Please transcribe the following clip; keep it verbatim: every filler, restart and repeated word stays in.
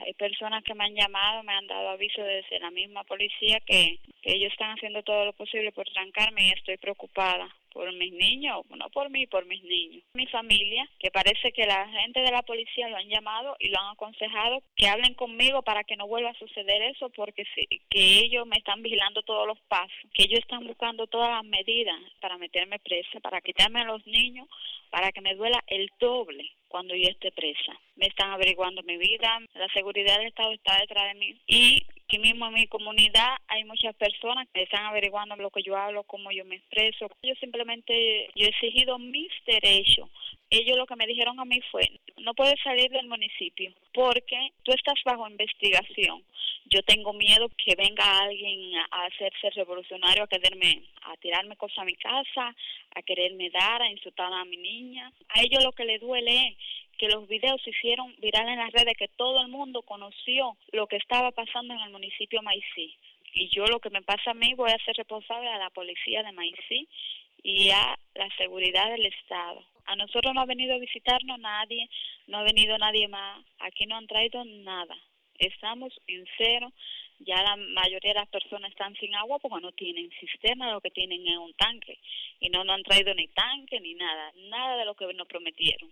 Hay personas que me han llamado, me han dado aviso desde la misma policía que, que ellos están haciendo todo lo posible por trancarme y estoy preocupada por mis niños, no por mí, por mis niños. Mi familia, que parece que la gente de la policía lo han llamado y lo han aconsejado que hablen conmigo para que no vuelva a suceder eso, porque sí, que ellos me están vigilando todos los pasos, que ellos están buscando todas las medidas para meterme presa, para quitarme a los niños, para que me duela el doble cuando yo esté presa. Me están averiguando mi vida, la seguridad del Estado está detrás de mí y aquí mismo en mi comunidad hay muchas personas que están averiguando lo que yo hablo, cómo yo me expreso. Yo simplemente, yo he exigido mis derechos. Ellos lo que me dijeron a mí fue, no puedes salir del municipio porque tú estás bajo investigación. Yo tengo miedo que venga alguien a hacerse revolucionario, a quererme, a tirarme cosas a mi casa, a quererme dar, a insultar a mi niña. A ellos lo que les duele es que los videos se hicieron virales en las redes, que todo el mundo conoció lo que estaba pasando en el municipio de Maicí. Y yo lo que me pasa a mí voy a ser responsable a la policía de Maicí y a la seguridad del Estado. A nosotros no ha venido a visitarnos nadie, no ha venido nadie más, aquí no han traído nada. Estamos en cero, ya la mayoría de las personas están sin agua porque no tienen cisterna, lo que tienen es un tanque. Y no nos han traído ni tanque ni nada, nada de lo que nos prometieron.